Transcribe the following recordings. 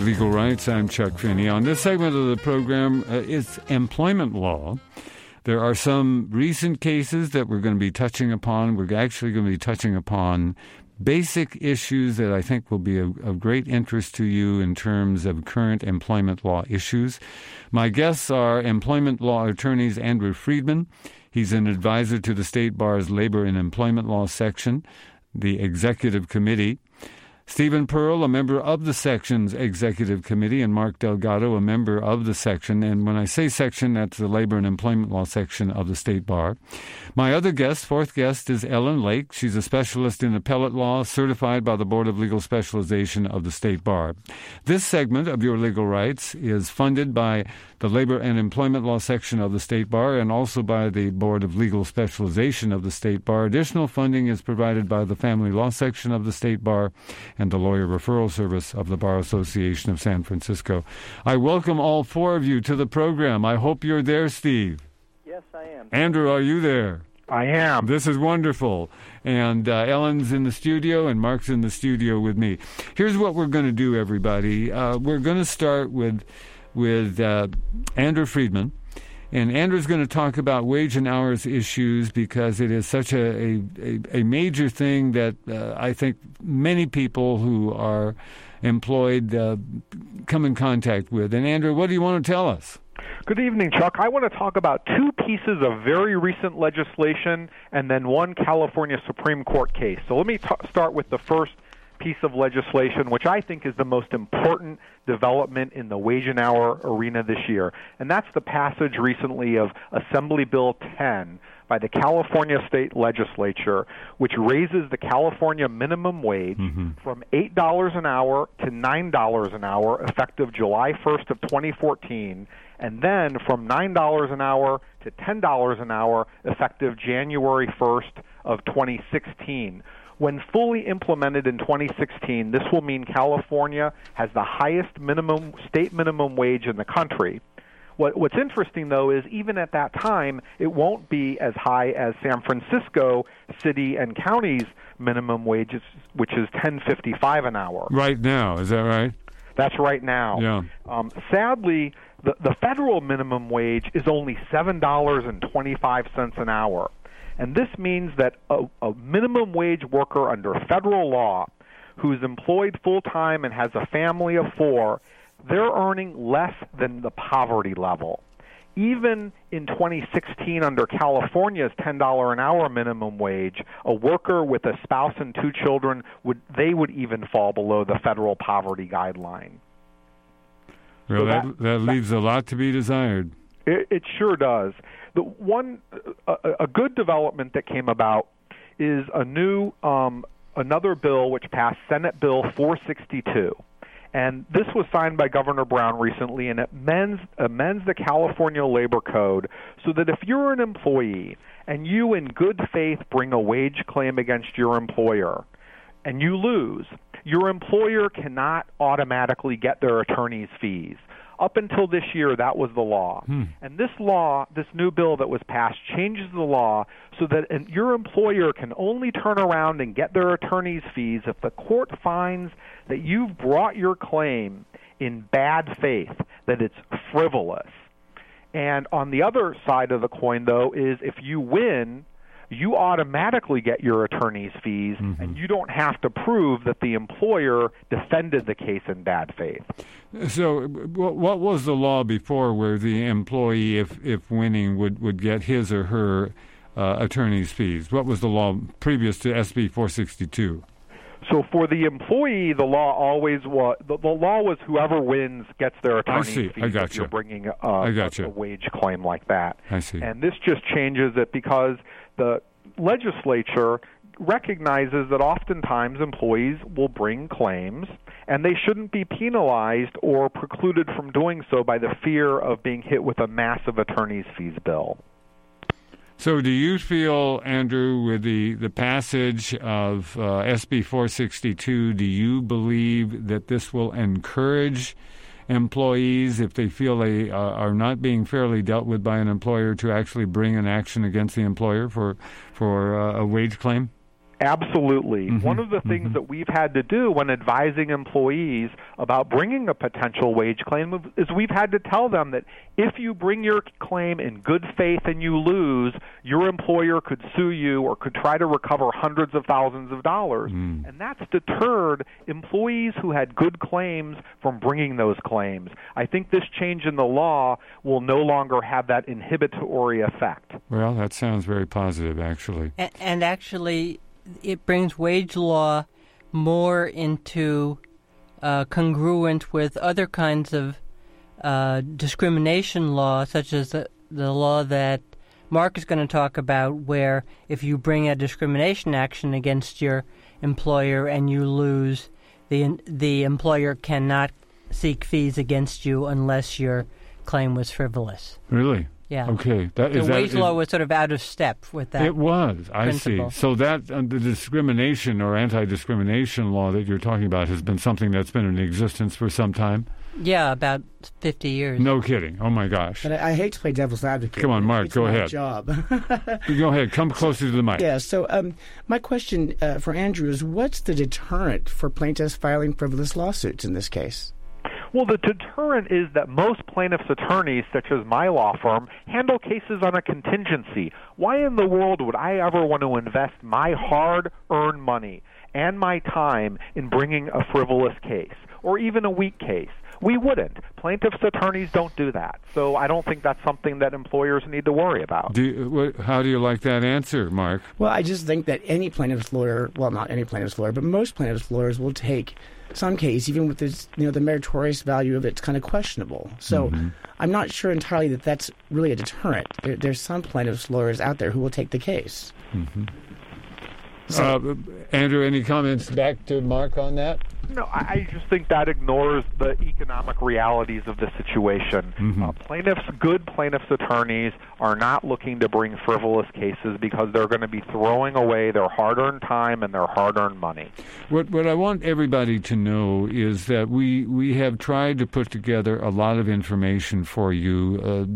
Legal Rights. I'm Chuck Finney. On this segment of the program, it's employment law. There are some recent cases that we're going to be touching upon. We're actually going to be touching upon basic issues that I think will be of great interest to you in terms of current employment law issues. My guests are employment law attorneys Andrew Friedman. He's an advisor to the State Bar's Labor and Employment Law section, the Executive Committee. Stephen Pearl, a member of the section's Executive Committee, and Mark Delgado, a member of the section. And when I say section, that's the Labor and Employment Law section of the State Bar. My other guest, fourth guest, is Ellen Lake. She's a specialist in appellate law, certified by the Board of Legal Specialization of the State Bar. This segment of Your Legal Rights is funded by the Labor and Employment Law section of the State Bar and also by the Board of Legal Specialization of the State Bar. Additional funding is provided by the Family Law section of the State Bar and the Lawyer Referral Service of the Bar Association of San Francisco. I welcome all four of you to the program. I hope you're there, Steve. Yes, I am. Andrew, are you there? I am. This is wonderful. And Ellen's in the studio and Mark's in the studio with me. Here's what we're going to do, everybody. We're going to start with Andrew Friedman. And Andrew's going to talk about wage and hours issues because it is such a major thing that I think many people who are employed come in contact with. And Andrew, what do you want to tell us? Good evening, Chuck. I want to talk about two pieces of very recent legislation and then one California Supreme Court case. So let me start with the first piece of legislation, which I think is the most important development in the wage and hour arena this year. And that's the passage recently of Assembly Bill 10 by the California State Legislature, which raises the California minimum wage from $8 an hour to $9 an hour effective July 1st of 2014, and then from $9 an hour to $10 an hour effective January 1st of 2016. When fully implemented in 2016, this will mean California has the highest state minimum wage in the country. What's interesting, though, is even at that time, it won't be as high as San Francisco city and county's minimum wages, which is $10.55 an hour. Right now, is that right? That's right now. Yeah. Sadly, the federal minimum wage is only $7.25 an hour. And this means that a minimum wage worker under federal law who's employed full-time and has a family of four, they're earning less than the poverty level. Even in 2016, under California's $10 an hour minimum wage, a worker with a spouse and two children, would even fall below the federal poverty guideline. Well, so that leaves a lot to be desired. It sure does. The one, a good development that came about is another bill which passed, Senate Bill 462. And this was signed by Governor Brown recently, and it amends the California Labor Code so that if you're an employee and you in good faith bring a wage claim against your employer and you lose, your employer cannot automatically get their attorney's fees. Up until this year, that was the law. And this new bill that was passed, changes the law so that your employer can only turn around and get their attorney's fees if the court finds that you've brought your claim in bad faith, that it's frivolous. And on the other side of the coin, though, is if you win, you automatically get your attorney's fees, and you don't have to prove that the employer defended the case in bad faith. So what was the law before where the employee, if winning, would get his or her attorney's fees? What was the law previous to SB 462? So for the employee, the law always was the law was whoever wins gets their attorney's fees. I got if you. You're bringing a wage claim like that. I see. And this just changes it because the legislature recognizes that oftentimes employees will bring claims, and they shouldn't be penalized or precluded from doing so by the fear of being hit with a massive attorney's fees bill. So do you feel, Andrew, with the passage of SB 462, do you believe that this will encourage employees, if they feel they are not being fairly dealt with by an employer, to actually bring an action against the employer for a wage claim? Absolutely. One of the things that we've had to do when advising employees about bringing a potential wage claim is we've had to tell them that if you bring your claim in good faith and you lose, your employer could sue you or could try to recover hundreds of thousands of dollars. And that's deterred employees who had good claims from bringing those claims. I think this change in the law will no longer have that inhibitory effect. Well, that sounds very positive, actually. And actually, it brings wage law more into congruent with other kinds of discrimination law, such as the law that Mark is going to talk about, where if you bring a discrimination action against your employer and you lose, the employer cannot seek fees against you unless your claim was frivolous. Really? Yeah. Okay. The wage law was sort of out of step with that. It was. I principle. see. So that the discrimination or anti-discrimination law that you're talking about has been something that's been in existence for some time? Yeah, about 50 years. No kidding. Oh, my gosh. But I hate to play devil's advocate. Come on, Mark, it's go my ahead. Job. Go ahead. Come closer to the mic. Yeah, so my question for Andrew is, what's the deterrent for plaintiffs filing frivolous lawsuits in this case? Well, the deterrent is that most plaintiffs' attorneys, such as my law firm, handle cases on a contingency. Why in the world would I ever want to invest my hard-earned money and my time in bringing a frivolous case or even a weak case? We wouldn't. Plaintiffs' attorneys don't do that. So I don't think that's something that employers need to worry about. How do you like that answer, Mark? Well, I just think that any plaintiff's lawyer, well, not any plaintiff's lawyer, but most plaintiff's lawyers will take some case, even with this, the meritorious value of it's kind of questionable. So I'm not sure entirely that that's really a deterrent. There's some plaintiff's lawyers out there who will take the case. Andrew, any comments back to Mark on that? No, I just think that ignores the economic realities of the situation. Good plaintiffs' attorneys are not looking to bring frivolous cases because they're going to be throwing away their hard-earned time and their hard-earned money. What I want everybody to know is that we have tried to put together a lot of information for you.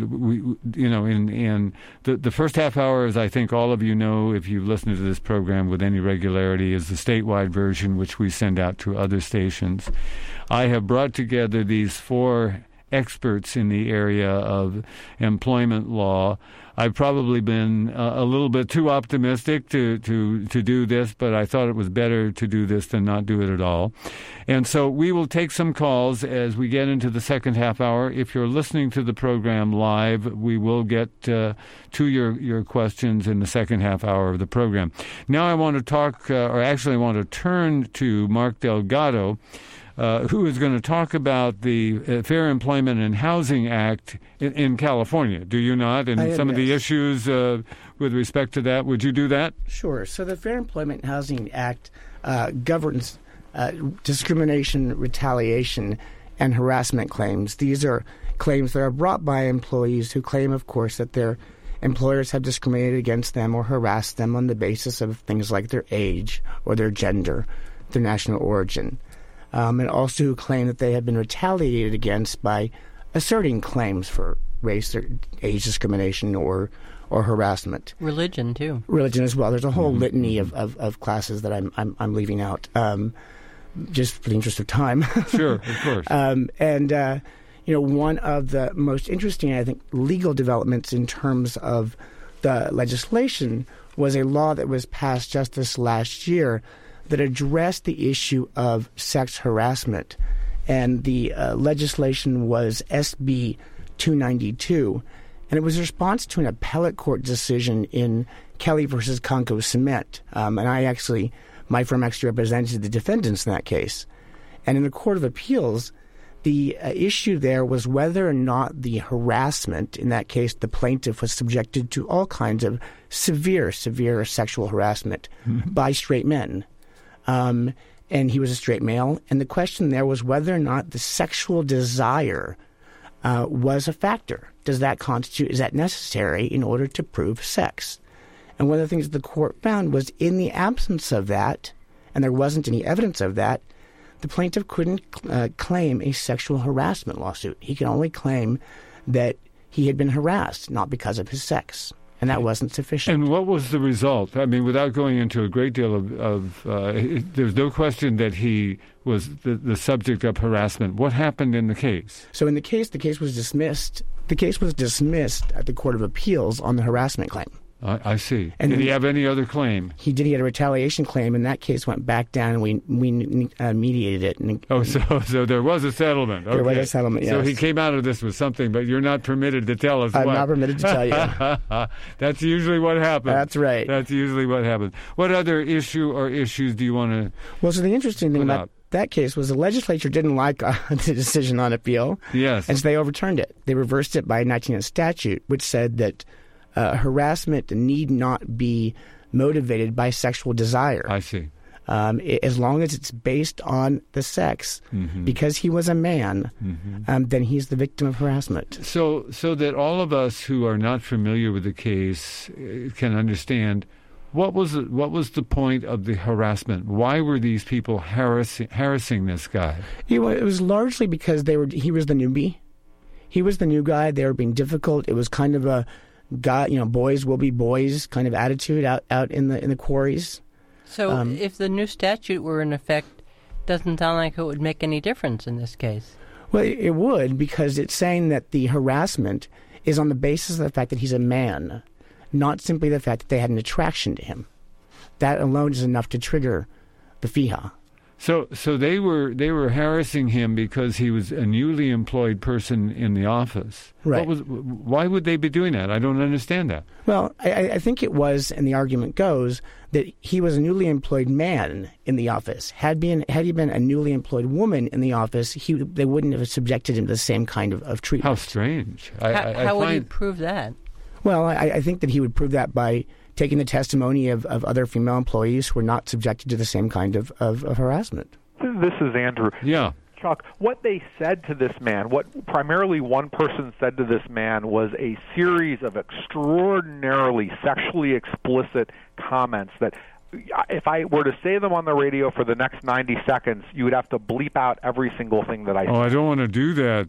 In the first half hour, as I think all of you know, if you've listened to this program with any regularity, is the statewide version, which we send out to other stations. I have brought together these 4 experts in the area of employment law. I've probably been a little bit too optimistic to do this, but I thought it was better to do this than not do it at all. And so we will take some calls as we get into the second half hour. If you're listening to the program live, we will get to your questions in the second half hour of the program. Now I want to talk, I want to turn to Mark Delgado, who is going to talk about the Fair Employment and Housing Act in California. Do you not? And some of the issues with respect to that. Would you do that? Sure. So the Fair Employment and Housing Act governs discrimination, retaliation, and harassment claims. These are claims that are brought by employees who claim, of course, that their employers have discriminated against them or harassed them on the basis of things like their age or their gender, their national origin. And also who claim that they have been retaliated against by asserting claims for race or age discrimination or harassment. Religion, too. Religion as well. There's a whole litany of classes that I'm leaving out, just for the interest of time. Sure, of course. One of the most interesting, I think, legal developments in terms of the legislation was a law that was passed just this last year that addressed the issue of sex harassment. And the legislation was SB 292, and it was a response to an appellate court decision in Kelly versus Conco Cement. And my firm actually represented the defendants in that case. And in the Court of Appeals, the issue there was whether or not the harassment, in that case the plaintiff was subjected to all kinds of severe sexual harassment by straight men. And he was a straight male. And the question there was whether or not the sexual desire was a factor. Is that necessary in order to prove sex? And one of the things the court found was in the absence of that, and there wasn't any evidence of that, the plaintiff couldn't claim a sexual harassment lawsuit. He could only claim that he had been harassed, not because of his sex. and that wasn't sufficient. And what was the result? I mean, without going into a great deal there's no question that he was the subject of harassment. What happened in the case? So in the case was dismissed. The case was dismissed at the Court of Appeals on the harassment claim. I see. And did he have any other claim? He did. He had a retaliation claim, and that case went back down, and we mediated it. So there was a settlement. Okay. There was a settlement, yes. So he came out of this with something, but you're not permitted to tell us I'm what. not permitted to tell you. That's usually what happens. That's right. That's usually what happens. What other issue or issues do you want to Well, so the interesting thing about that case was the legislature didn't like the decision on appeal. Yes. And so they overturned it. They reversed it by a 19th statute, which said that harassment need not be motivated by sexual desire. I see. As long as it's based on the sex, because he was a man, then he's the victim of harassment. So that all of us who are not familiar with the case can understand, what was the point of the harassment? Why were these people harassing this guy? It was largely because he was the newbie. He was the new guy. They were being difficult. It was kind of a guy, boys will be boys kind of attitude out in the quarries. So if the new statute were in effect, doesn't sound like it would make any difference in this case. Well, it would, because it's saying that the harassment is on the basis of the fact that he's a man, not simply the fact that they had an attraction to him. That alone is enough to trigger the FIHA. So they were harassing him because he was a newly employed person in the office. Right. Why would they be doing that? I don't understand that. Well, I think it was, and the argument goes, that he was a newly employed man in the office. Had he been a newly employed woman in the office, they wouldn't have subjected him to the same kind of treatment. How strange. How would he prove that? Well, I think that he would prove that by taking the testimony of other female employees who were not subjected to the same kind of harassment. This is Andrew. Yeah. Chuck, what they said to this man, what primarily one person said to this man, was a series of extraordinarily sexually explicit comments that, if I were to say them on the radio for the next 90 seconds, you would have to bleep out every single thing that I said. Oh, I don't want to do that.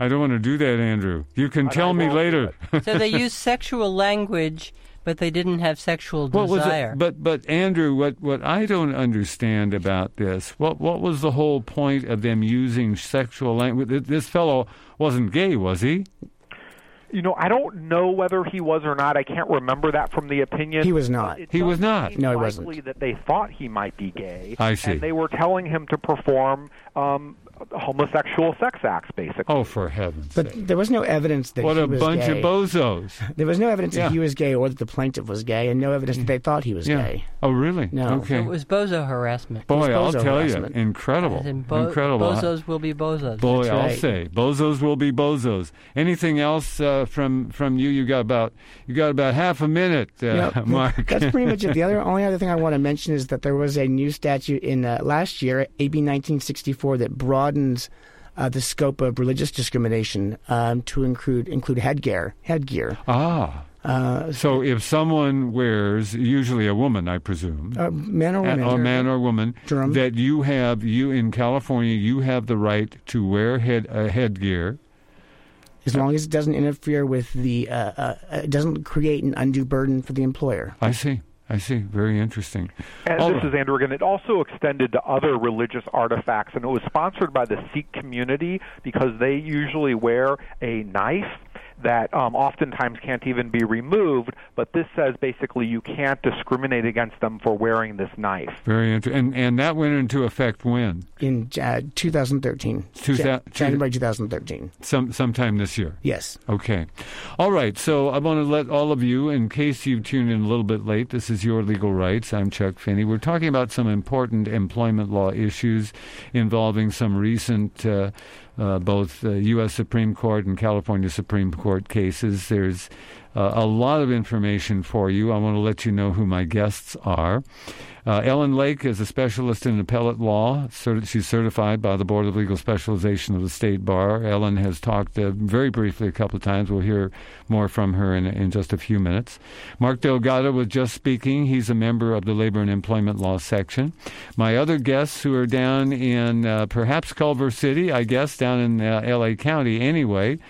Andrew. You can tell me later. So they used sexual language, but they didn't have sexual desire. But Andrew, what I don't understand about this, what was the whole point of them using sexual language? This fellow wasn't gay, was he? I don't know whether he was or not. I can't remember that from the opinion. He was not. He was not. No, he wasn't. Likely that they thought he might be gay. I see. And they were telling him to perform homosexual sex acts, basically. Oh, for heaven's sake. But there was no evidence that he was gay. What a bunch of bozos. There was no evidence that he was gay or that the plaintiff was gay, and no evidence that they thought he was gay. Oh, really? No. Okay. So it was bozo harassment. Boy, I'll tell harassment. you, incredible. Incredible. Bozos will be bozos. Boy, That's I'll right. say, bozos will be bozos. Anything else from you? You got about half a minute, Mark. That's pretty much it. The only other thing I want to mention is that there was a new statute in last year, AB 1964, that broadens the scope of religious discrimination to include headgear. So if someone wears, usually a woman, I presume, man or woman, a man or woman, Durham. that you in California, you have the right to wear headgear. As long as it doesn't interfere with it doesn't create an undue burden for the employer. I see. Very interesting. And this is Andrew again. It also extended to other religious artifacts, and it was sponsored by the Sikh community because they usually wear a knife that oftentimes can't even be removed, but this says basically you can't discriminate against them for wearing this knife. Very interesting. And that went into effect when? In 2013. January 2013. Sometime this year? Yes. Okay. All right. So I want to let all of you, in case you've tuned in a little bit late, this is Your Legal Rights. I'm Chuck Finney. We're talking about some important employment law issues involving some recent both U.S. Supreme Court and California Supreme Court cases. There's a lot of information for you. I want to let you know who my guests are. Ellen Lake is a specialist in appellate law. She's certified by the Board of Legal Specialization of the State Bar. Ellen has talked very briefly a couple of times. We'll hear more from her in just a few minutes. Mark Delgado was just speaking. He's a member of the Labor and Employment Law section. My other guests who are down in perhaps Culver City, I guess, down in L.A. County anyway,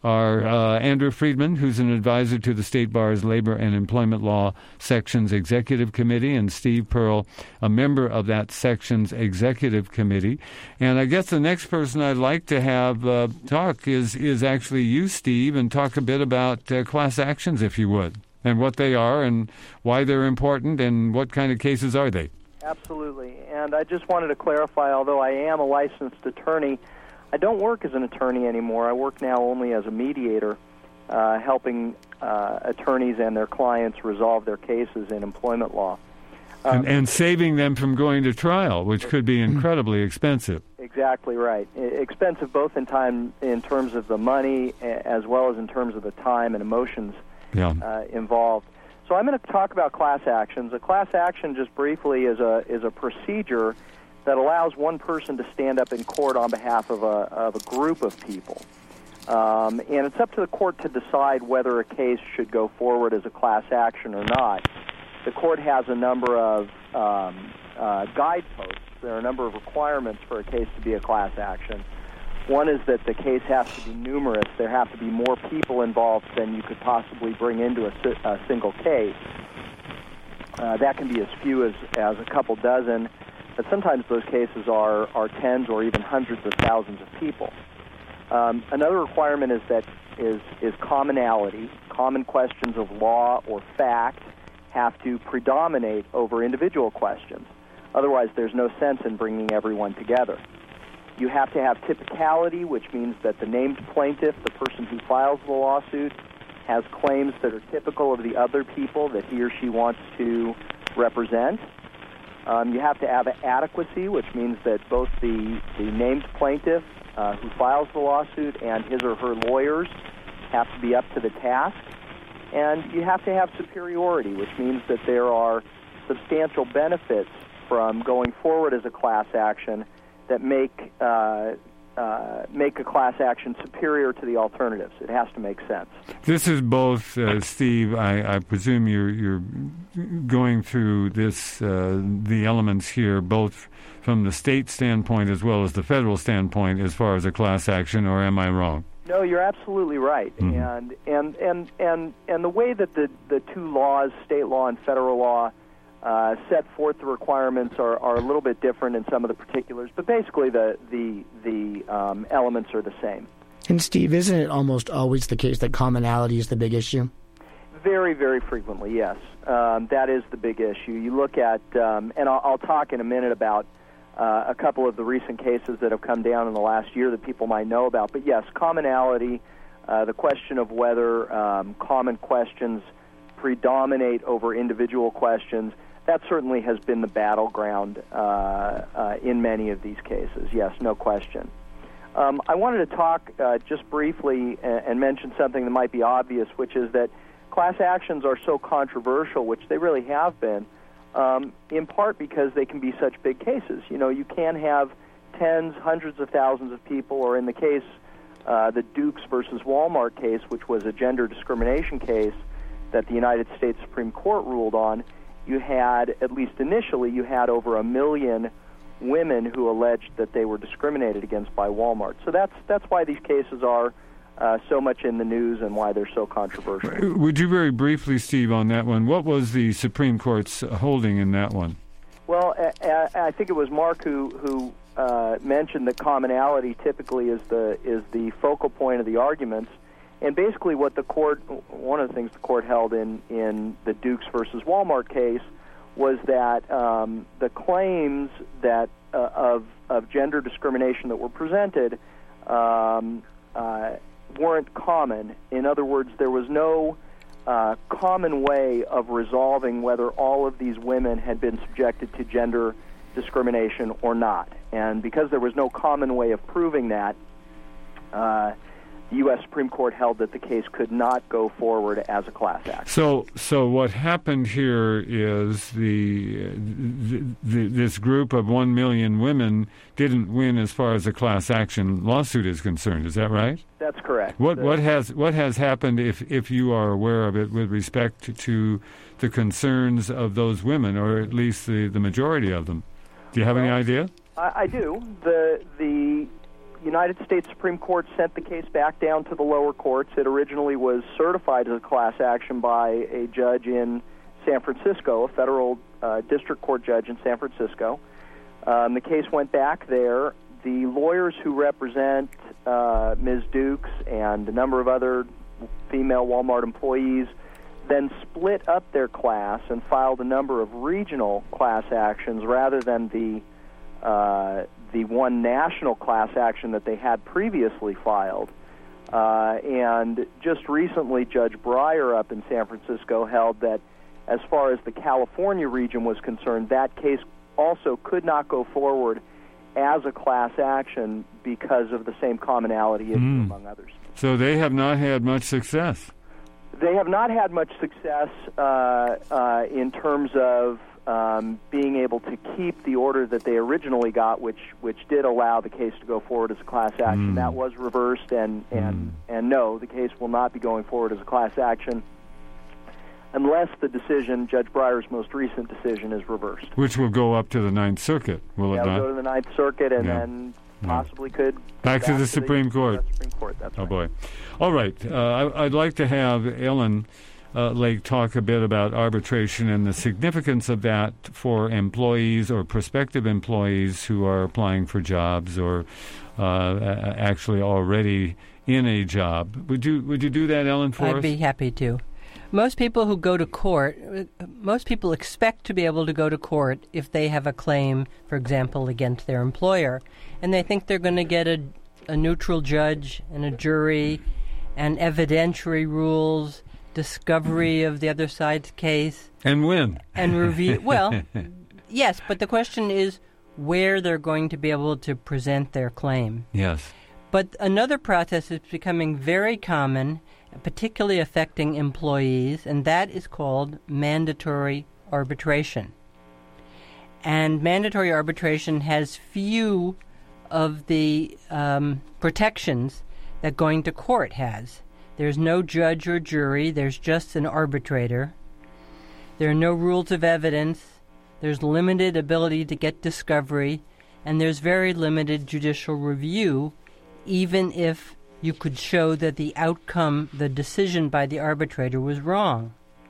are Andrew Friedman, who's an advisor to the State Bar's Labor and Employment Law Section's Executive Committee, and Steve Pearl, a member of that section's Executive Committee. And I guess the next person I'd like to have talk is actually you, Steve, and talk a bit about class actions, if you would, and what they are and why they're important and what kind of cases are they. Absolutely. And I just wanted to clarify, although I am a licensed attorney, I don't work as an attorney anymore. I work now only as a mediator, helping attorneys and their clients resolve their cases in employment law. And saving them from going to trial, which could be incredibly expensive. Exactly right. Expensive both in time, in terms of the money, as well as in terms of the time and emotions involved. So I'm going to talk about class actions. A class action, just briefly, is a procedure that allows one person to stand up in court on behalf of a group of people. And it's up to the court to decide whether a case should go forward as a class action or not. The court has a number of guideposts. There are a number of requirements for a case to be a class action. One is that the case has to be numerous. There have to be more people involved than you could possibly bring into a single case. That can be as few as a couple dozen, but sometimes those cases are tens or even hundreds of thousands of people. Another requirement is commonality. Common questions of law or fact have to predominate over individual questions. Otherwise, there's no sense in bringing everyone together. You have to have typicality, which means that the named plaintiff, the person who files the lawsuit, has claims that are typical of the other people that he or she wants to represent. You have to have adequacy, which means that both the named plaintiff who files the lawsuit and his or her lawyers have to be up to the task. And you have to have superiority, which means that there are substantial benefits from going forward as a class action that make a class action superior to the alternatives. It has to make sense. This is both, Steve. I presume you're going through this the elements here, both from the state standpoint as well as the federal standpoint, as far as a class action. Or am I wrong? No, you're absolutely right. Mm-hmm. And the way that the two laws, state law and federal law, set forth the requirements are a little bit different in some of the particulars, but basically the elements are the same. And Steve, isn't it almost always the case that commonality is the big issue? Very, very frequently, yes. That is the big issue. You look at, and I'll talk in a minute about a couple of the recent cases that have come down in the last year that people might know about. But yes, commonality, the question of whether common questions predominate over individual questions, that certainly has been the battleground in many of these cases. Yes, no question. I wanted to talk just briefly and mention something that might be obvious, which is that class actions are so controversial, which they really have been, in part because they can be such big cases. You know, you can have tens, hundreds of thousands of people, or in the case, the Dukes versus Walmart case, which was a gender discrimination case that the United States Supreme Court ruled on, you had, at least initially, you had over 1 million women who alleged that they were discriminated against by Walmart. So that's why these cases are so much in the news and why they're so controversial. Would you very briefly, Steve, on that one, what was the Supreme Court's holding in that one? Well, I think it was Mark who mentioned that commonality typically is the focal point of the arguments. And basically what one of the things the court held in the Dukes versus Walmart case was that the claims that of gender discrimination that were presented weren't common. In other words, there was no common way of resolving whether all of these women had been subjected to gender discrimination or not. And because there was no common way of proving that, the U.S. Supreme Court held that the case could not go forward as a class action. So what happened here is this group of 1 million women didn't win as far as a class action lawsuit is concerned. Is that right? That's correct. What has happened, if you are aware of it, with respect to the concerns of those women, or at least the majority of them? Do you have any idea? I do. United States Supreme Court sent the case back down to the lower courts. It originally was certified as a class action by a judge in San Francisco, a federal district court judge in San Francisco. The case went back there. The lawyers who represent Ms. Dukes and a number of other female Walmart employees then split up their class and filed a number of regional class actions rather than the one national class action that they had previously filed. And just recently, Judge Breyer up in San Francisco held that as far as the California region was concerned, that case also could not go forward as a class action because of the same commonality issue, among others. So they have not had much success. They have not had much success in terms of being able to keep the order that they originally got, which did allow the case to go forward as a class action. That was reversed, and no, the case will not be going forward as a class action unless the decision, Judge Breyer's most recent decision, is reversed. Which will go up to the Ninth Circuit, will it not? It'll go to the Ninth Circuit, and then possibly could back to the Supreme Court. Supreme Court. That's right. Boy! All right, I'd like to have Ellen Lake talk a bit about arbitration and the significance of that for employees or prospective employees who are applying for jobs or actually already in a job. Would you do that, Ellen, for us? I'd be happy to. Most people who go to court, most people expect to be able to go to court if they have a claim, for example, against their employer, and they think they're going to get a neutral judge and a jury and evidentiary rules, discovery of the other side's case. And win. And review. Well, yes, but the question is where they're going to be able to present their claim. Yes. But another process is becoming very common, particularly affecting employees, and that is called mandatory arbitration. And mandatory arbitration has few of the protections that going to court has. There's no judge or jury. There's just an arbitrator. There are no rules of evidence. There's limited ability to get discovery. And there's very limited judicial review, even if you could show that the outcome, the decision by the arbitrator was wrong.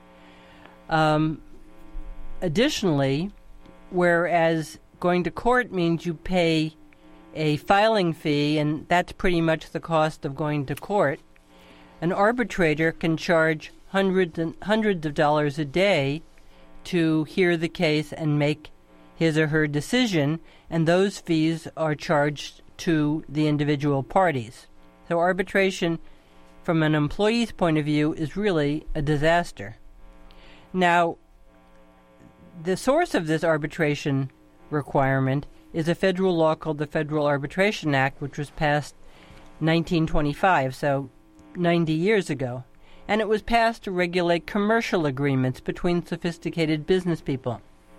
Additionally, whereas going to court means you pay a filing fee, and that's pretty much the cost of going to court, an arbitrator can charge hundreds of dollars a day to hear the case and make his or her decision, and those fees are charged to the individual parties. So arbitration, from an employee's point of view, is really a disaster. Now, the source of this arbitration requirement is a federal law called the Federal Arbitration Act, which was passed 1925, so 90 years ago. And it was passed to regulate commercial agreements between sophisticated business people,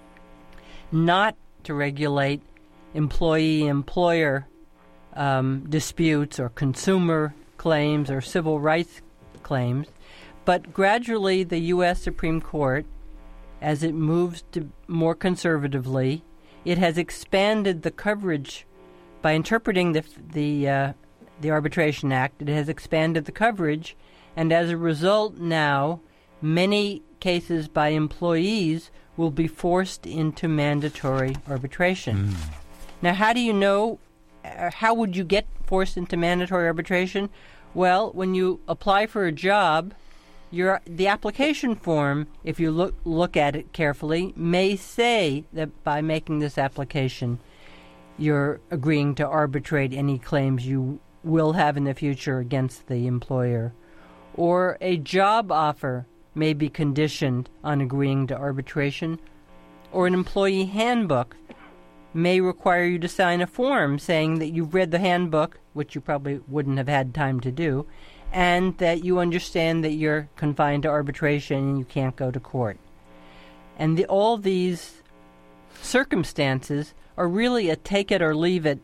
not to regulate employee-employer disputes or consumer claims or civil rights claims. But gradually the U.S. Supreme Court, as it moves to more conservatively, it has expanded the coverage by interpreting the Arbitration Act. It has expanded the coverage, and as a result now, many cases by employees will be forced into mandatory arbitration. Now, how do you know? How would you get forced into mandatory arbitration? Well, when you apply for a job, the application form, if you look at it carefully, may say that by making this application, you're agreeing to arbitrate any claims you will have in the future against the employer. Or a job offer may be conditioned on agreeing to arbitration. Or an employee handbook may require you to sign a form saying that you've read the handbook, which you probably wouldn't have had time to do, and that you understand that you're confined to arbitration and you can't go to court. And all these circumstances are really a take-it-or-leave-it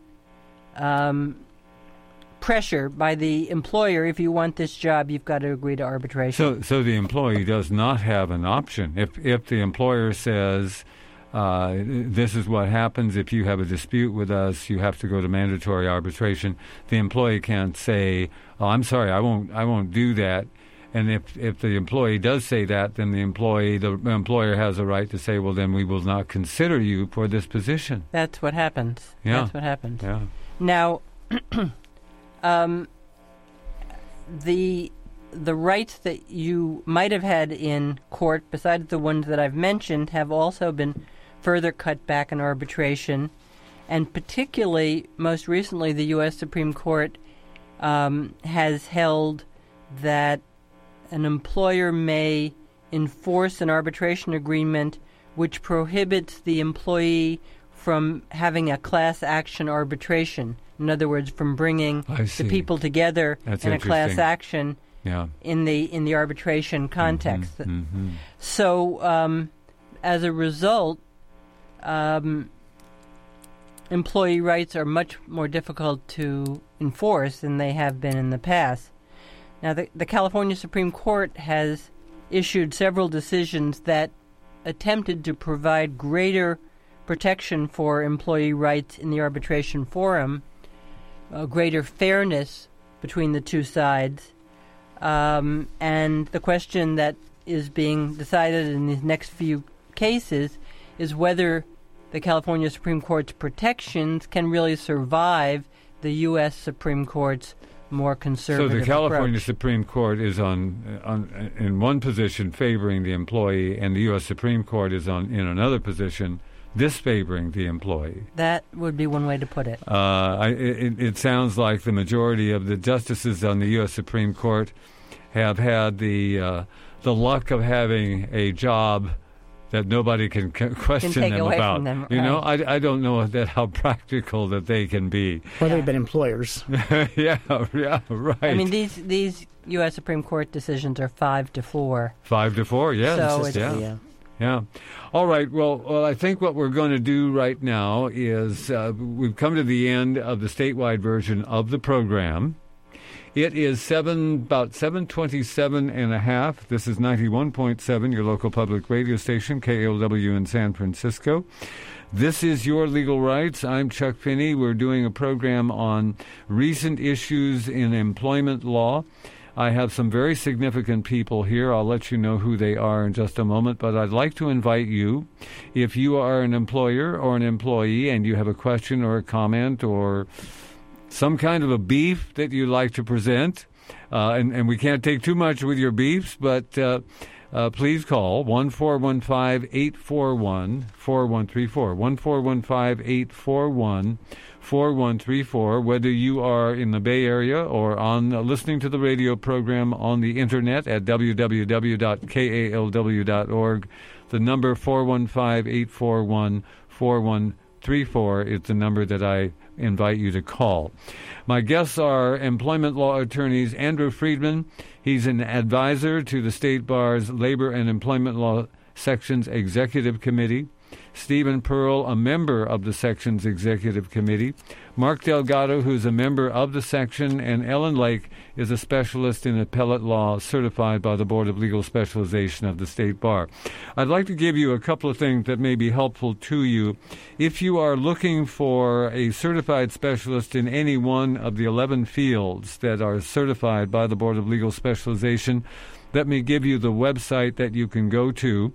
pressure by the employer. If you want this job, you've got to agree to arbitration. So the employee does not have an option. If the employer says, this is what happens if you have a dispute with us. You have to go to mandatory arbitration. The employee can't say, "Oh, I'm sorry, I won't do that." And if the employee does say that, then the employer has a right to say, "Well, then we will not consider you for this position." That's what happens. Yeah. That's what happens. Yeah. Now, the rights that you might have had in court, besides the ones that I've mentioned, have also been further cut back in arbitration. And particularly, most recently, the U.S. Supreme Court has held that an employer may enforce an arbitration agreement which prohibits the employee from having a class action arbitration. In other words, from bringing the people together in a class action in the arbitration context. Mm-hmm. So, as a result, employee rights are much more difficult to enforce than they have been in the past. Now, the California Supreme Court has issued several decisions that attempted to provide greater protection for employee rights in the arbitration forum, greater fairness between the two sides, and the question that is being decided in these next few cases is whether the California Supreme Court's protections can really survive the U.S. Supreme Court's more conservative approach. So the California approach. Supreme Court is in one position favoring the employee, and the U.S. Supreme Court is in another position disfavoring the employee. That would be one way to put it. It sounds like the majority of the justices on the U.S. Supreme Court have had the luck of having a job that nobody can question take them away about. From them, you right. know, I don't know how practical that they can be. Or they've been employers. yeah, right. I mean, these U.S. Supreme Court decisions are 5-4. 5-4, yes. So it's, yeah. All right. Well, I think what we're going to do right now is we've come to the end of the statewide version of the program. It is about 7:27 and a half. This is 91.7, your local public radio station, KALW in San Francisco. This is Your Legal Rights. I'm Chuck Finney. We're doing a program on recent issues in employment law. I have some very significant people here. I'll let you know who they are in just a moment, but I'd like to invite you, if you are an employer or an employee and you have a question or a comment or some kind of a beef that you'd like to present, and we can't take too much with your beefs, but please call 1-415-841-4134, 1-415-841-4134, whether you are in the Bay Area or on listening to the radio program on the internet at www.kalw.org. The number 415-841-4134 is the number that I invite you to call. My guests are employment law attorneys Andrew Friedman. He's an advisor to the State Bar's Labor and Employment Law Section's Executive Committee. Stephen Pearl, a member of the Section's Executive Committee. Mark Delgado, who's a member of the Section, and Ellen Lake is a specialist in appellate law certified by the Board of Legal Specialization of the State Bar. I'd like to give you a couple of things that may be helpful to you. If you are looking for a certified specialist in any one of the 11 fields that are certified by the Board of Legal Specialization, let me give you the website that you can go to,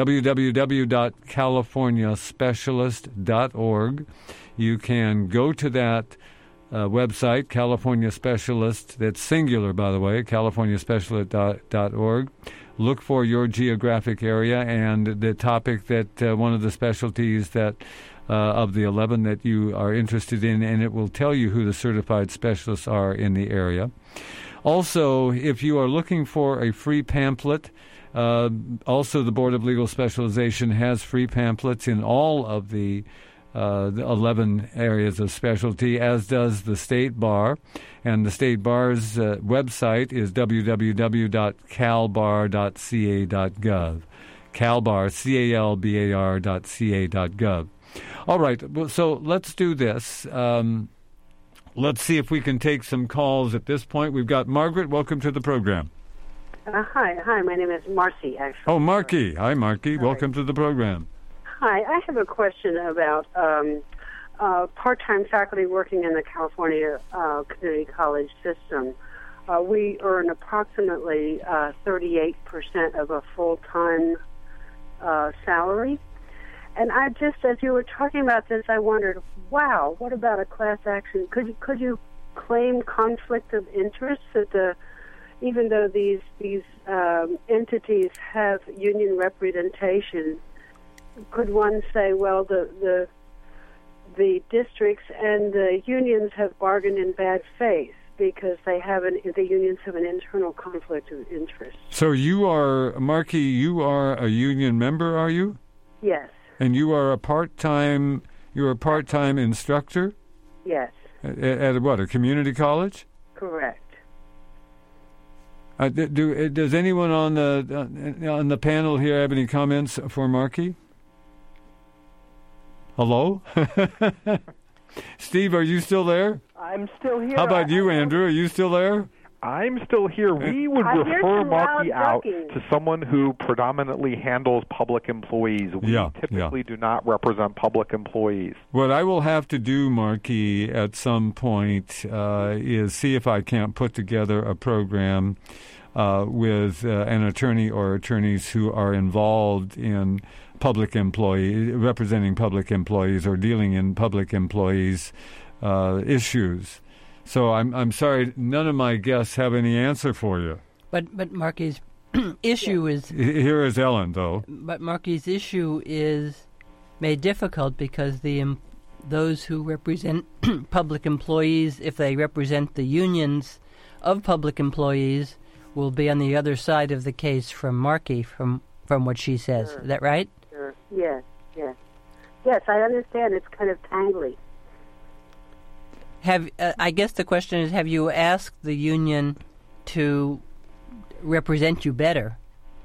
www.californiaspecialist.org. You can go to that website, California Specialist, that's singular, by the way, californiaspecialist.org. Look for your geographic area and the topic that one of the specialties that of the 11 that you are interested in, and it will tell you who the certified specialists are in the area. Also, if you are looking for a free pamphlet, also the Board of Legal Specialization has free pamphlets in all of the 11 areas of specialty, as does the State Bar. And the State Bar's website is www.calbar.ca.gov. Calbar, CALBAR.ca.gov. All right, so let's do this. Let's see if we can take some calls at this point. We've got Margaret. Welcome to the program. Hi. My name is Marcy, actually. Oh, Marky. Hi, Marky. Hi. Welcome to the program. Hi, I have a question about part-time faculty working in the California community college system. We earn approximately 38% of a full-time salary. And I just, as you were talking about this, I wondered, wow, what about a class action? Could you claim conflict of interest that even though these entities have union representation, could one say, well, the districts and the unions have bargained in bad faith because the unions have an internal conflict of interest? So you are, Marky, you are a union member, are you? Yes. And you are a part-time instructor? Yes. At what, a community college? Correct. Does anyone on the panel here have any comments for Marky? Hello? Steve, are you still there? I'm still here. How about you, Andrew? Are you still there? I'm still here. We would refer Marky out to someone who predominantly handles public employees. We typically do not represent public employees. What I will have to do, Marky, at some point is see if I can't put together a program with an attorney or attorneys who are involved in representing public employees or dealing in public employees issues. So I'm sorry, none of my guests have any answer for you. But Marky's issue is... Here is Ellen, though. But Marky's issue is made difficult because those who represent public employees, if they represent the unions of public employees, will be on the other side of the case from Marky, from what she says. Sure. Is that right? Sure. Yes. Yes, I understand. It's kind of tangly. I guess the question is, have you asked the union to represent you better?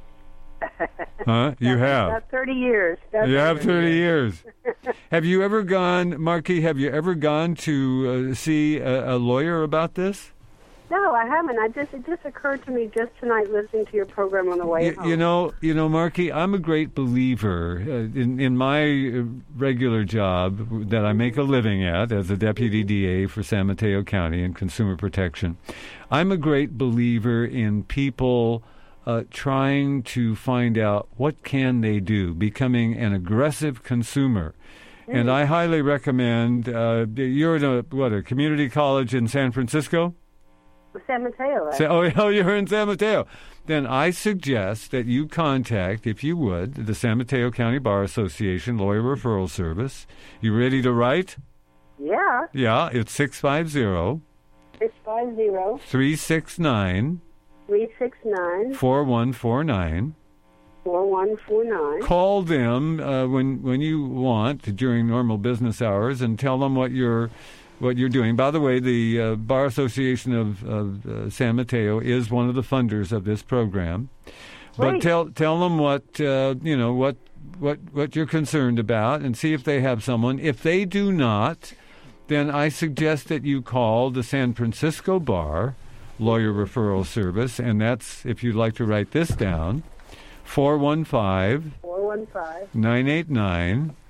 You have. About 30 years. You have 30 years. Have you ever gone, Marky, to see a lawyer about this? No, I haven't. It just occurred to me just tonight listening to your program on the way home. You know, Marky, I'm a great believer in my regular job that I make a living at as a deputy DA for San Mateo County in consumer protection. I'm a great believer in people trying to find out what can they do, becoming an aggressive consumer. And I highly recommend, you're in a community college in San Francisco? San Mateo. You're in San Mateo. Then I suggest that you contact, if you would, the San Mateo County Bar Association Lawyer Referral Service. You ready to write? Yeah. Yeah, it's 650 369 4149. 4149. Call them when you want during normal business hours and tell them what you're doing. By the way, the Bar Association of San Mateo is one of the funders of this program. But tell them what you're concerned about and see if they have someone. If they do not, then I suggest that you call the San Francisco Bar Lawyer Referral Service, and that's, if you'd like to write this down, 415-989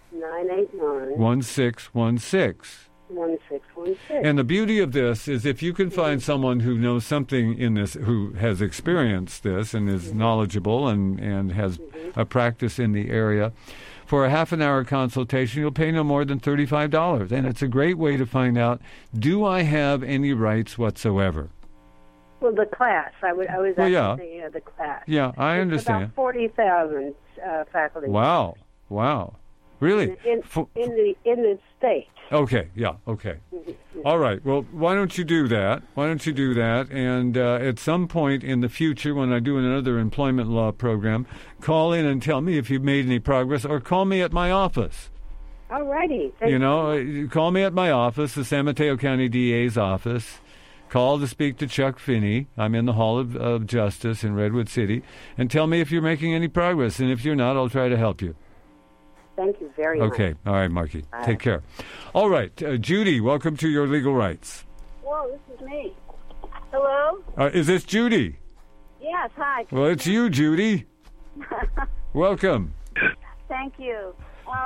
1616. 1616. And the beauty of this is if you can find someone who knows something in this, who has experienced this and is knowledgeable and has a practice in the area, for a half-an-hour consultation, you'll pay no more than $35. And it's a great way to find out, do I have any rights whatsoever? Well, the class. I was thinking of the class. Yeah, I understand. About 40,000 faculty. Wow. Really? In the state. Okay. All right. Well, why don't you do that? And at some point in the future, when I do another employment law program, call in and tell me if you've made any progress, or call me at my office. All righty. Call me at my office, the San Mateo County DA's office. Call to speak to Chuck Finney. I'm in the Hall of Justice in Redwood City. And tell me if you're making any progress. And if you're not, I'll try to help you. Thank you very much. Okay. All right, Marky. Take care. All right. Judy, welcome to Your Legal Rights. Whoa, this is me. Hello? Is this Judy? Yes, hi. Well, it's you, Judy. Welcome. Thank you.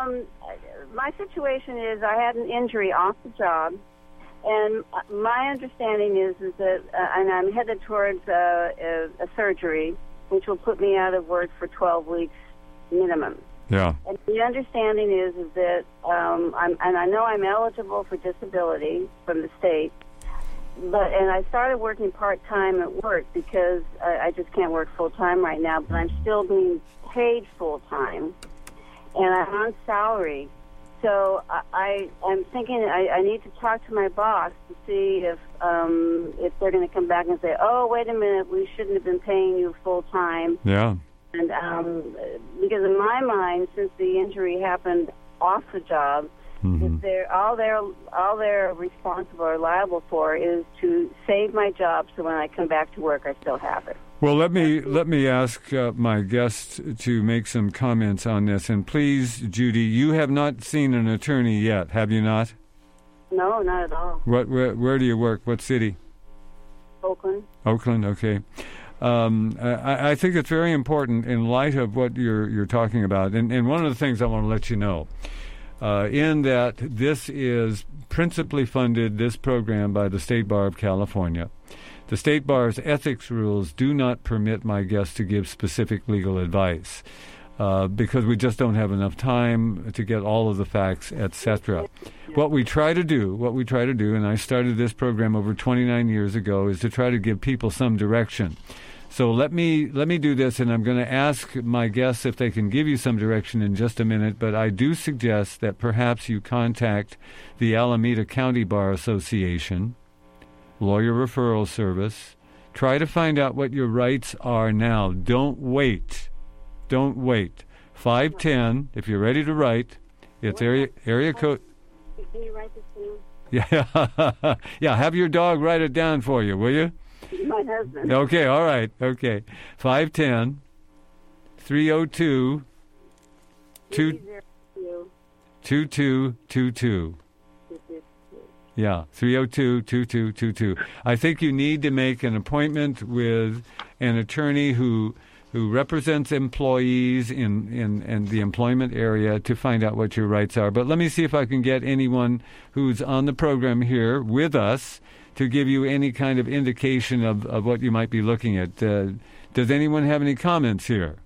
My situation is I had an injury off the job, and my understanding is that, and I'm headed towards a surgery, which will put me out of work for 12 weeks minimum. Yeah. And the understanding is that I know I'm eligible for disability from the state, and I started working part-time at work because I just can't work full-time right now, but I'm still being paid full-time, and I'm on salary. So I'm thinking I need to talk to my boss to see if they're going to come back and say, oh, wait a minute, we shouldn't have been paying you full-time. Yeah. And because in my mind, since the injury happened off the job, all they're responsible or liable for is to save my job, so when I come back to work, I still have it. Well, let me ask my guest to make some comments on this. And please, Judy, you have not seen an attorney yet, have you not? No, not at all. Where do you work? What city? Oakland. Oakland, okay. I think it's very important in light of what you're talking about. And one of the things I want to let you know, in that this is principally funded, this program, by the State Bar of California. The State Bar's ethics rules do not permit my guests to give specific legal advice because we just don't have enough time to get all of the facts, etc. What we try to do, and I started this program over 29 years ago, is to try to give people some direction. So let me do this, and I'm going to ask my guests if they can give you some direction in just a minute, but I do suggest that perhaps you contact the Alameda County Bar Association, Lawyer Referral Service. Try to find out what your rights are now. Don't wait. 510, if you're ready to write, it's area code. Can you write this down? Yeah, yeah. Have your dog write it down for you, will you? My husband. Okay, all right. Okay. 510 302 2222. Yeah, 302-2222. I think you need to make an appointment with an attorney who represents employees in the employment area to find out what your rights are. But let me see if I can get anyone who's on the program here with us to give you any kind of indication of what you might be looking at. Does anyone have any comments here?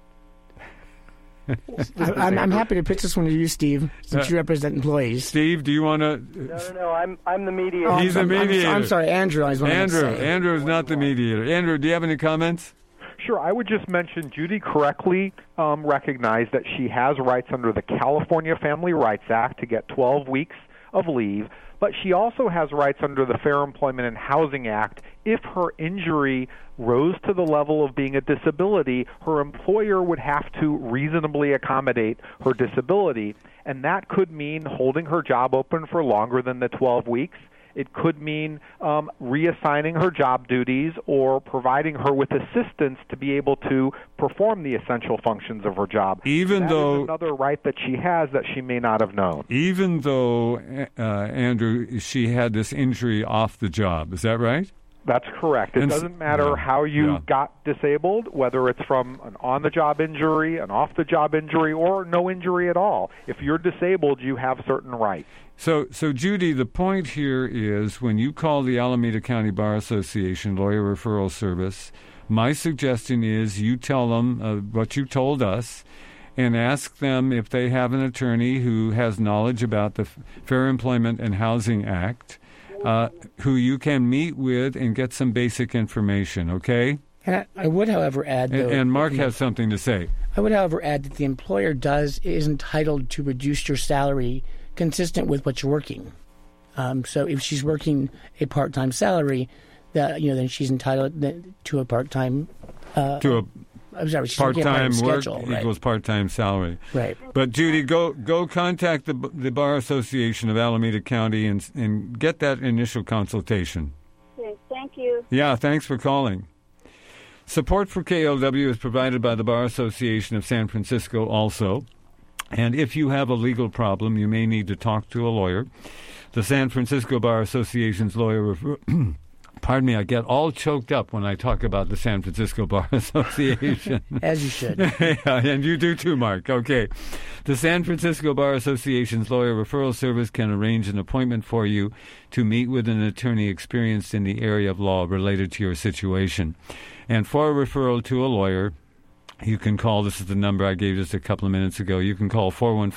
I'm happy to pitch this one to you, Steve, since you represent employees. Steve, do you want to? No. I'm the mediator. He's the mediator. I'm sorry, Andrew. Andrew is not the mediator. Andrew, do you have any comments? Sure. I would just mention Judy correctly recognized that she has rights under the California Family Rights Act to get 12 weeks of leave, but she also has rights under the Fair Employment and Housing Act. If her injury rose to the level of being a disability, her employer would have to reasonably accommodate her disability, and that could mean holding her job open for longer than the 12 weeks. It could mean reassigning her job duties or providing her with assistance to be able to perform the essential functions of her job. Even though is another right that she has that she may not have known. Even though, Andrew, she had this injury off the job. Is that right? That's correct. It doesn't matter how you got disabled, whether it's from an on-the-job injury, an off-the-job injury, or no injury at all. If you're disabled, you have certain rights. So Judy, the point here is when you call the Alameda County Bar Association Lawyer Referral Service, my suggestion is you tell them what you told us and ask them if they have an attorney who has knowledge about the Fair Employment and Housing Act, who you can meet with and get some basic information, okay? And I would, however, add... though, and Mark has something to say. I would, however, add that the employer is entitled to reduce your salary consistent with what you're working. So if she's working a part-time salary, then she's entitled to a part-time... part-time work equals part-time salary. Right. But Judy, go contact the Bar Association of Alameda County and get that initial consultation. Okay, thank you. Yeah, thanks for calling. Support for KLW is provided by the Bar Association of San Francisco also. And if you have a legal problem, you may need to talk to a lawyer. The San Francisco Bar Association's lawyer... Pardon me, I get all choked up when I talk about the San Francisco Bar Association. As you should. Yeah, and you do too, Mark. Okay. The San Francisco Bar Association's Lawyer Referral Service can arrange an appointment for you to meet with an attorney experienced in the area of law related to your situation. And for a referral to a lawyer, you can call, this is the number I gave just a couple of minutes ago, you can call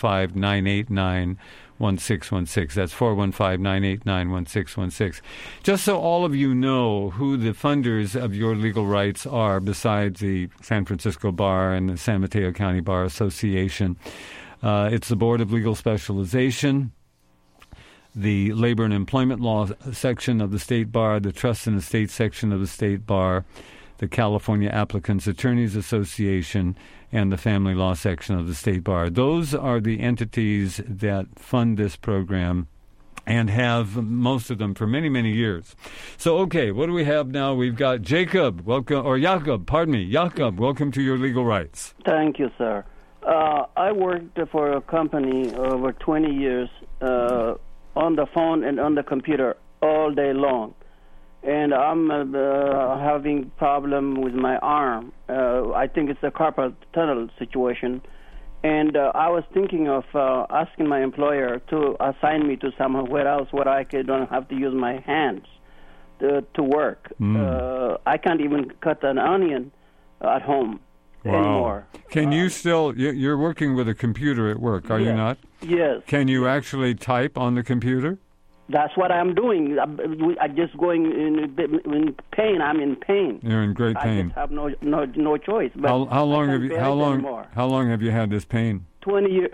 415-989-1616. That's 415-989-1616. Just so all of you know who the funders of your legal rights are, besides the San Francisco Bar and the San Mateo County Bar Association, it's the Board of Legal Specialization, the Labor and Employment Law section of the State Bar, the Trust and Estate section of the State Bar, the California Applicants Attorneys Association, and the Family Law section of the State Bar. Those are the entities that fund this program and have most of them for many, many years. So, okay, what do we have now? We've got Jacob, Jacob, welcome to Your Legal Rights. Thank you, sir. I worked for a company over 20 years on the phone and on the computer all day long. And I'm having problem with my arm. I think it's a carpal tunnel situation. And I was thinking of asking my employer to assign me to somewhere else where I don't have to use my hands to work. I can't even cut an onion at home anymore. Can you still, you're working with a computer at work, are you not? Yes. Can you actually type on the computer? That's what I'm doing. I'm just going in pain. I'm in pain. You're in great pain. I just have no choice. But how long have you had this pain? 20 years.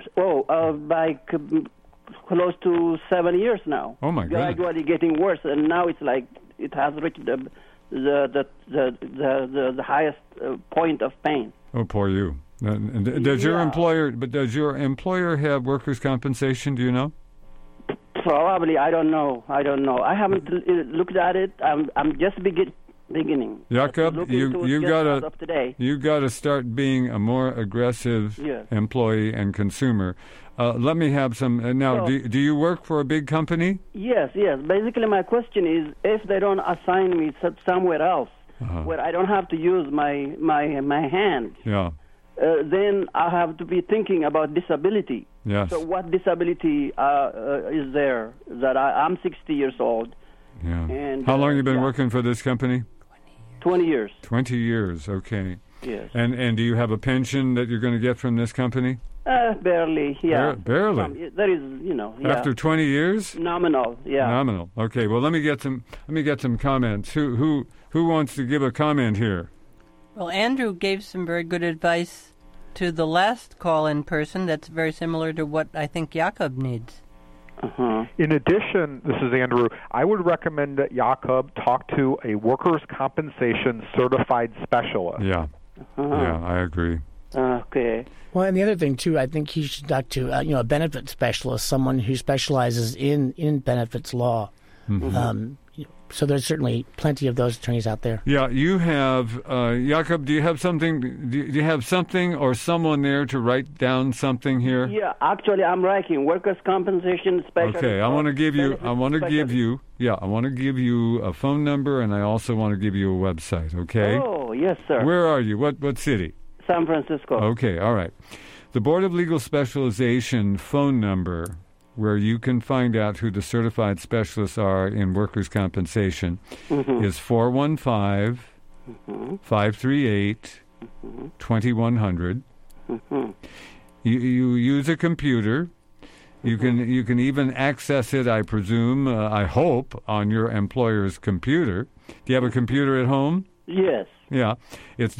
Close to 7 years now. Oh my goodness! Gradually getting worse, and now it's like it has reached the highest point of pain. Oh, poor you. Does your employer have workers' compensation? Do you know? Probably, I don't know. I haven't looked at it. I'm just beginning. Jacob, you gotta start being a more aggressive employee and consumer. Let me have some. Now, do you work for a big company? Yes. Basically, my question is, if they don't assign me somewhere else where I don't have to use my hands, then I have to be thinking about disability. Yes. So what disability is there? That I'm 60 years old. Yeah. And, how long have you been working for this company? 20 years. 20 years, okay. Yes. And do you have a pension that you're going to get from this company? Barely, yeah. Barely? There is, After 20 years? Nominal, yeah. Nominal. Okay, well, let me get some comments. Who wants to give a comment here? Well, Andrew gave some very good advice to the last call-in person that's very similar to what I think Jacob needs. In addition, this is Andrew, I would recommend that Jacob talk to a workers' compensation certified specialist. Yeah, I agree. Okay. Well, and the other thing, too, I think he should talk to a benefit specialist, someone who specializes in benefits law. Mm-hmm. So there's certainly plenty of those attorneys out there. Yeah, you have, Jacob, do you have something or someone there to write down something here? Yeah, actually I'm writing workers' compensation specialist. Okay, I want to give you a phone number, and I also want to give you a website, okay? Oh, yes, sir. Where are you? What city? San Francisco. Okay, all right. The Board of Legal Specialization phone number, where you can find out who the certified specialists are in workers' compensation, is 415-538-2100. You use a computer. You can even access it, I presume, I hope, on your employer's computer. Do you have a computer at home? Yes. Yeah. It's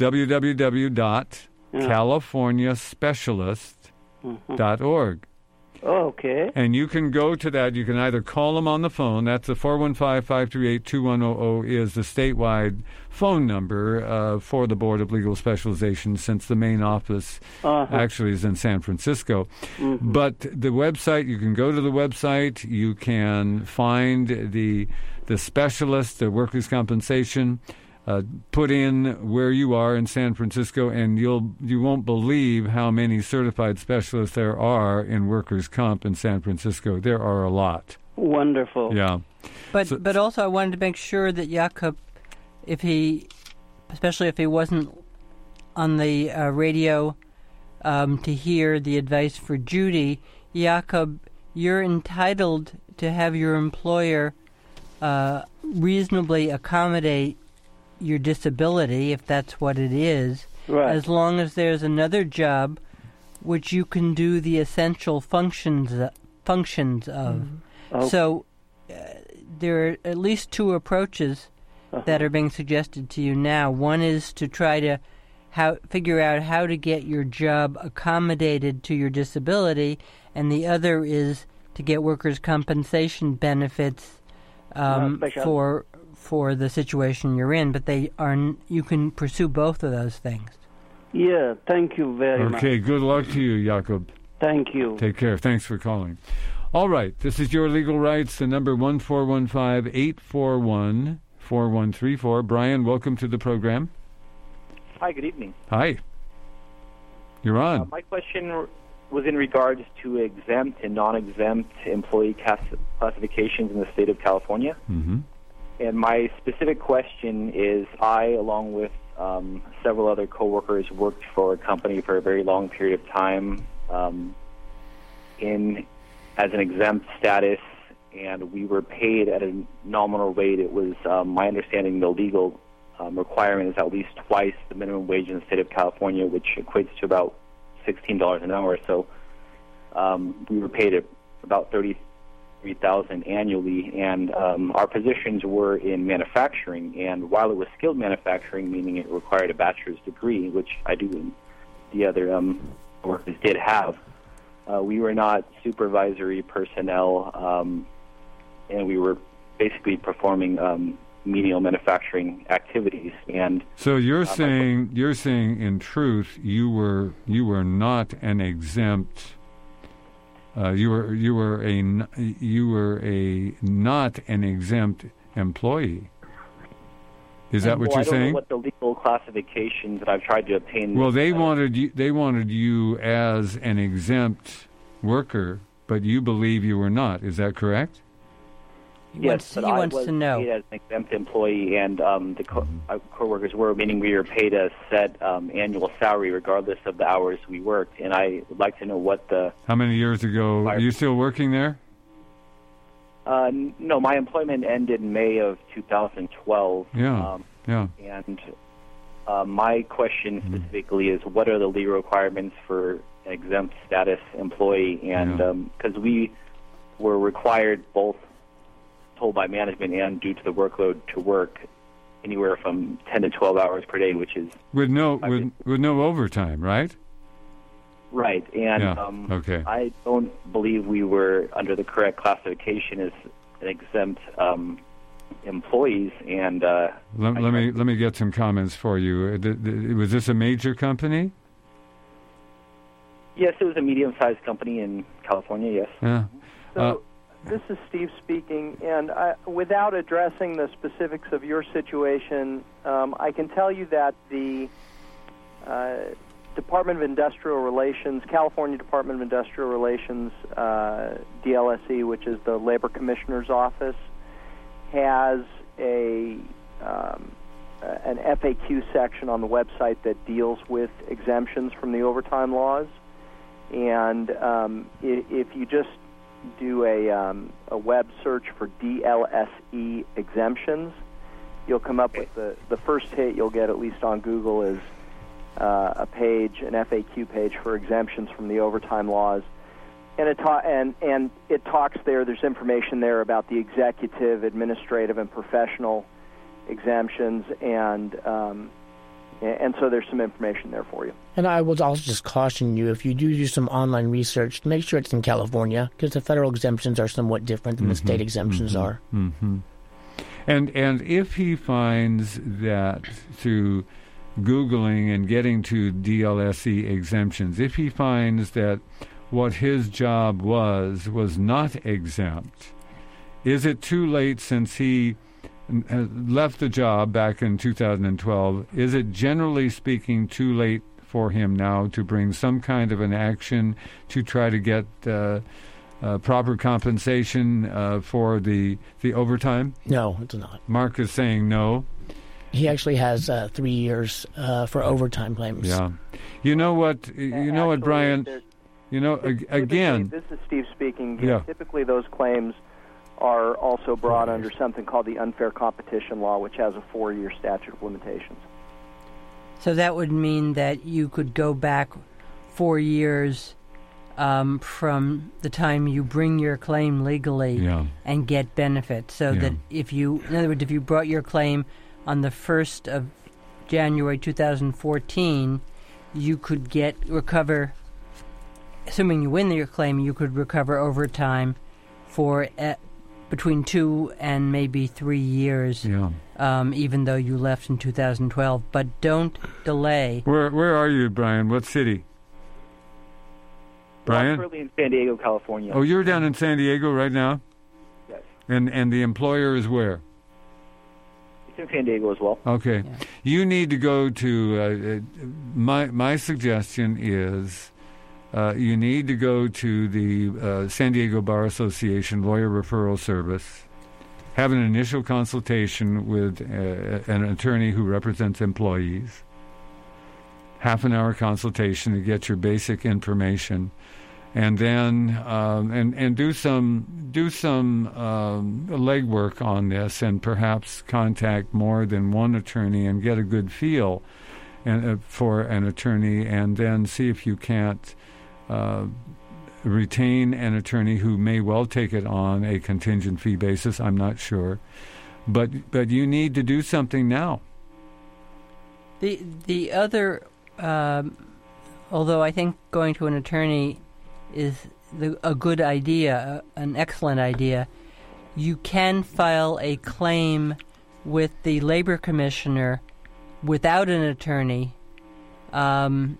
www.californiaspecialist.org. Okay. And you can go to that. You can either call them on the phone. That's the 415-538-2100 is the statewide phone number for the Board of Legal Specialization, since the main office actually is in San Francisco. But the website, you can go to the website. You can find the specialist, the workers' compensation, put in where you are in San Francisco, and you won't believe how many certified specialists there are in workers' comp in San Francisco. There are a lot. Wonderful. Yeah. But also I wanted to make sure that Jacob, especially if he wasn't on the radio to hear the advice for Judy. Jakob, you're entitled to have your employer reasonably accommodate your disability, if that's what it is, as long as there's another job which you can do the essential functions of. Okay. So there are at least two approaches that are being suggested to you now. One is to try to figure out how to get your job accommodated to your disability, and the other is to get workers' compensation benefits for the situation you're in. But you can pursue both of those things. Yeah, thank you very much. Okay, good luck to you, Jakob. Thank you. Take care. Thanks for calling. All right, this is Your Legal Rights, the number 1-415-841-4134. Brian, welcome to the program. Hi, good evening. Hi. You're on. My question was in regards to exempt and non-exempt employee classifications in the state of California. Mm-hmm. And my specific question is, I, along with several other coworkers, worked for a company for a very long period of time as an exempt status, and we were paid at a nominal rate. It was, my understanding, the legal requirement is at least twice the minimum wage in the state of California, which equates to about $16 an hour. So we were paid at about $33,000 annually, and our positions were in manufacturing. And while it was skilled manufacturing, meaning it required a bachelor's degree, which I do, and the other workers did have, we were not supervisory personnel, and we were basically performing menial manufacturing activities. And so you're saying in truth you were not an exempt. You were not an exempt employee. Is that what you're saying? I don't know what the legal classifications that I've tried to obtain. Well, they wanted you as an exempt worker, but you believe you were not. Is that correct? Yes, but I was paid as an exempt employee, and the co-workers were, meaning we were paid a set annual salary regardless of the hours we worked. And I would like to know what the... How many years ago? Are you still working there? No, my employment ended in May of 2012. Yeah. And my question specifically is, what are the legal requirements for an exempt status employee? And because we were required, both told by management and due to the workload, to work anywhere from 10 to 12 hours per day, which is... With no overtime, right? Right, and okay. I don't believe we were under the correct classification as an exempt employees. And let me get some comments for you. Was this a major company? Yes, it was a medium-sized company in California. Yes. Yeah. So this is Steve speaking, and without addressing the specifics of your situation, I can tell you that the Department of Industrial Relations, California Department of Industrial Relations, DLSE, which is the Labor Commissioner's Office, has an FAQ section on the website that deals with exemptions from the overtime laws. And if you just do a web search for DLSE exemptions, you'll come up with the first hit you'll get, at least on Google, is a page, an FAQ page for exemptions from the overtime laws, and it talks there. There's information there about the executive, administrative, and professional exemptions, and so there's some information there for you. And I will also just caution you, if you do some online research, make sure it's in California, because the federal exemptions are somewhat different than the state exemptions are. Mm-hmm. And if he finds that through Googling and getting to DLSE exemptions, if he finds that what his job was not exempt, is it too late, since he left the job back in 2012, is it generally speaking too late for him now to bring some kind of an action to try to get proper compensation for the overtime? No, it's not. Mark is saying no. He actually has 3 years for overtime claims. Yeah. You know what, Brian? Again... This is Steve speaking. Yeah. Typically those claims are also brought under something called the unfair competition law, which has a 4-year statute of limitations. So that would mean that you could go back 4 years from the time you bring your claim legally and get benefits. So that in other words, if you brought your claim on the 1st of January 2014, you could recover, assuming you win your claim, you could recover overtime for between 2 and maybe 3 years, even though you left in 2012. But don't delay. Where are you, Brian? What city? Brian? I'm currently in San Diego, California. Oh, you're down in San Diego right now? Yes. And the employer is where? It's in San Diego as well. Okay. Yeah. You need to go to, my suggestion is you need to go to the San Diego Bar Association Lawyer Referral Service, have an initial consultation with an attorney who represents employees, half-an-hour consultation to get your basic information, and then and do some legwork on this, and perhaps contact more than one attorney and get a good feel for an attorney, and then see if you can't retain an attorney who may well take it on a contingent fee basis. I'm not sure, but you need to do something now. The other, although I think going to an attorney is a good idea, an excellent idea, you can file a claim with the labor commissioner without an attorney, and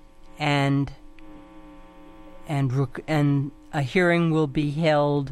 a hearing will be held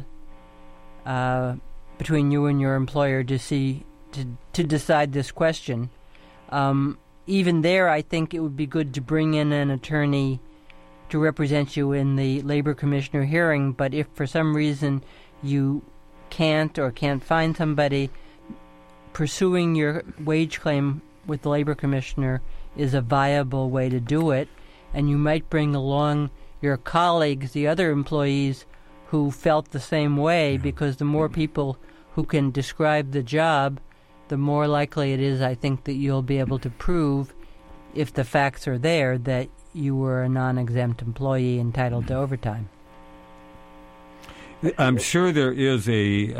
between you and your employer to decide this question. Even there, I think it would be good to bring in an attorney to represent you in the labor commissioner hearing, but if for some reason you can't find somebody, pursuing your wage claim with the labor commissioner is a viable way to do it, and you might bring along your colleagues, the other employees who felt the same way, because the more people who can describe the job, the more likely it is, I think, that you'll be able to prove, if the facts are there, that you were a non-exempt employee entitled to overtime. I'm sure there is a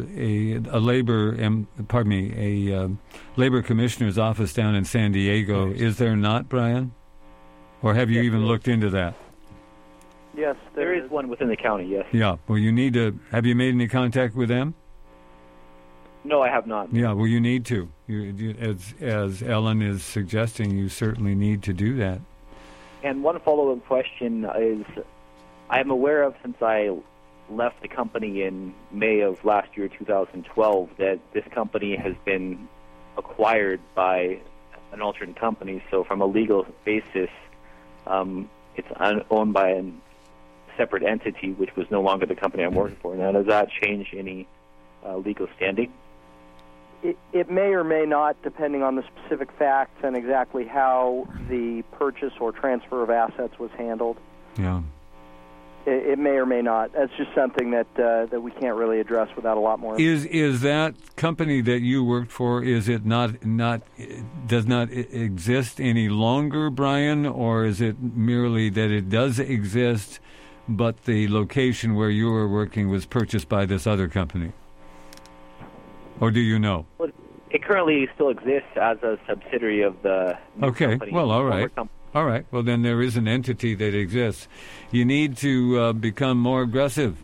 labor commissioner's office down in San Diego. Yes. Is there not, Brian? Or have you even looked into that? Yes, there is one within the county. Yes. Yeah. Well, you need to. Have you made any contact with them? No, I have not. Yeah. Well, you need to. As Ellen is suggesting, you certainly need to do that. And one follow-up question is, I am aware of, since I left the company in May of last year, 2012, that this company has been acquired by an alternate company. So from a legal basis, it's owned by a separate entity, which was no longer the company I'm working for. Now, does that change any legal standing? It may or may not, depending on the specific facts and exactly how the purchase or transfer of assets was handled. Yeah. It may or may not. That's just something that we can't really address without a lot more. Is that company that you worked for? Is it does not exist any longer, Brian, or is it merely that it does exist, but the location where you were working was purchased by this other company? Or do you know? Well, it currently still exists as a subsidiary of the company. Well, all right. All right. Well, then there is an entity that exists. You need to become more aggressive.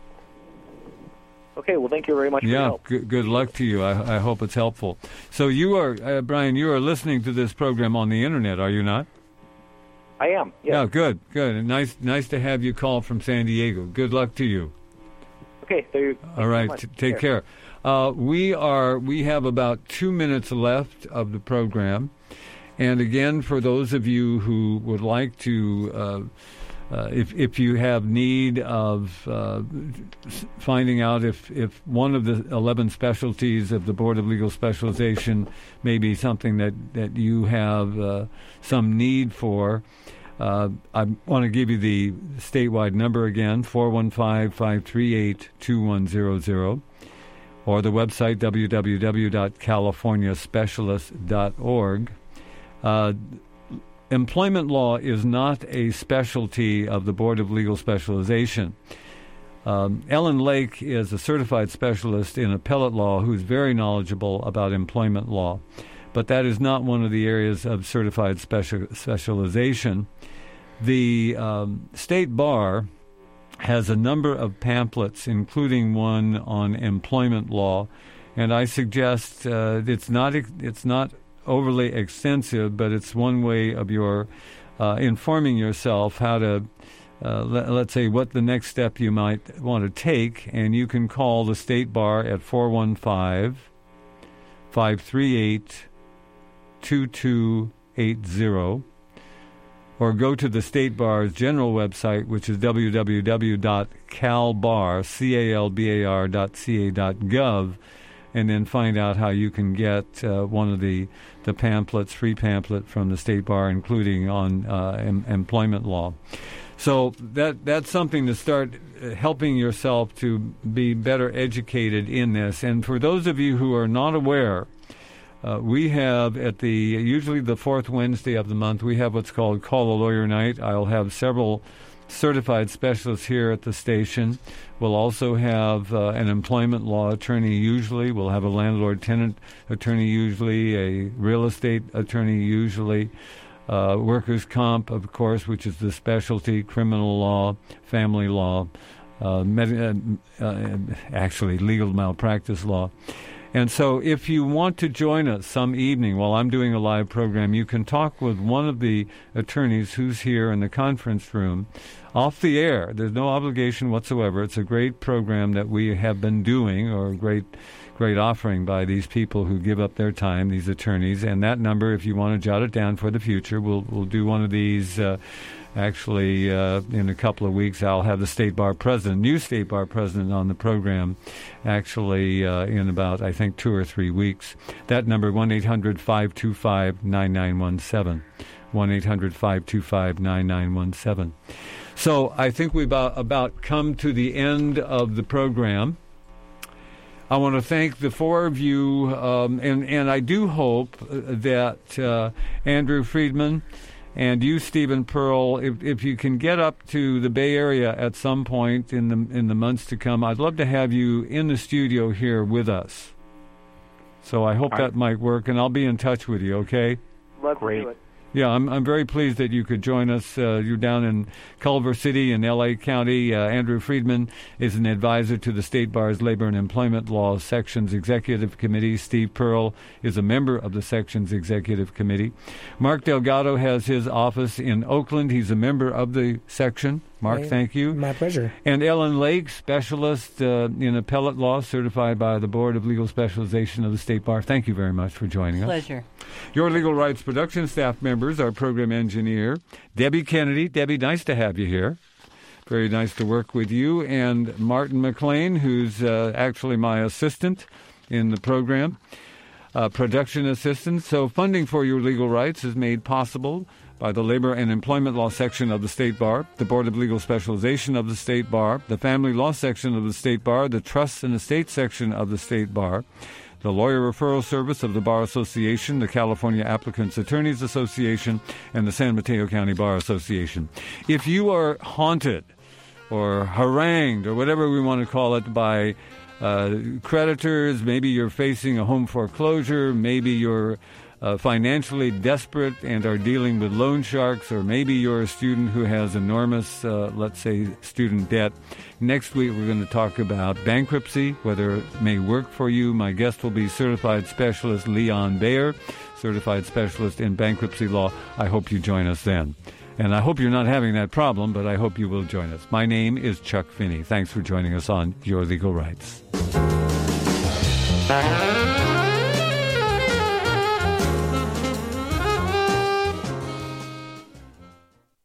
Okay. Well, thank you very much for your help. Good luck to you. I hope it's helpful. So you are, Brian, you are listening to this program on the Internet, are you not? I am, yes. Yeah, good. And nice to have you call from San Diego. Good luck to you. Okay. All right. Take care. We have about 2 minutes left of the program. And again, for those of you who would like to if you have need of finding out if one of the 11 specialties of the Board of Legal Specialization may be something that you have some need for, I want to give you the statewide number again, 415-538-2100, or the website www.californiaspecialist.org. Employment law is not a specialty of the Board of Legal Specialization. Ellen Lake is a certified specialist in appellate law who's very knowledgeable about employment law, but that is not one of the areas of certified specialization. The State Bar has a number of pamphlets, including one on employment law, and I suggest it's not overly extensive, but it's one way of your informing yourself how to, let's say, what the next step you might want to take, and you can call the State Bar at 415-538-2280, or go to the State Bar's general website, which is www.calbar.ca.gov, and then find out how you can get one of the pamphlets, free pamphlet from the State Bar, including on employment law. So that's something to start helping yourself to be better educated in this. And for those of you who are not aware, we have usually the fourth Wednesday of the month, we have what's called Call a Lawyer Night. I'll have several certified specialists here at the station. We'll also have an employment law attorney usually. We'll have a landlord-tenant attorney usually, a real estate attorney usually, workers' comp, of course, which is the specialty, criminal law, family law, actually legal malpractice law. And so if you want to join us some evening while I'm doing a live program, you can talk with one of the attorneys who's here in the conference room off the air. There's no obligation whatsoever. It's a great program that we have been doing, or a great offering by these people who give up their time, these attorneys. And that number, if you want to jot it down for the future, we'll do one of these actually in a couple of weeks. I'll have the State Bar President, new State Bar President, on the program actually in about, I think, 2 or 3 weeks. That number, 1-800-525-9917, 1-800-525-9917. So I think we've about come to the end of the program. I want to thank the four of you, and I do hope that Andrew Friedman and you, Stephen Pearl, if you can get up to the Bay Area at some point in the months to come, I'd love to have you in the studio here with us. So I hope that might work, and I'll be in touch with you, okay? Love to do it. Yeah, I'm very pleased that you could join us. You're down in Culver City in L.A. County. Andrew Friedman is an advisor to the State Bar's Labor and Employment Law Sections Executive Committee. Steve Pearl is a member of the Sections Executive Committee. Mark Delgado has his office in Oakland. He's a member of the section. Mark, thank you. My pleasure. And Ellen Lake, specialist in appellate law, certified by the Board of Legal Specialization of the State Bar. Thank you very much for joining us. Pleasure. Your Legal Rights production staff members, our program engineer, Debbie Kennedy. Debbie, nice to have you here. Very nice to work with you. And Martin McLean, who's actually my assistant in the program, production assistant. So funding for Your Legal Rights is made possible by the Labor and Employment Law Section of the State Bar, the Board of Legal Specialization of the State Bar, the Family Law Section of the State Bar, the Trusts and Estate Section of the State Bar, the Lawyer Referral Service of the Bar Association, the California Applicants Attorneys Association, and the San Mateo County Bar Association. If you are haunted or harangued or whatever we want to call it by creditors, maybe you're facing a home foreclosure, maybe you're financially desperate and are dealing with loan sharks, or maybe you're a student who has enormous, let's say, student debt. Next week we're going to talk about bankruptcy, whether it may work for you. My guest will be Certified Specialist Leon Bayer, Certified Specialist in Bankruptcy Law. I hope you join us then. And I hope you're not having that problem, but I hope you will join us. My name is Chuck Finney. Thanks for joining us on Your Legal Rights.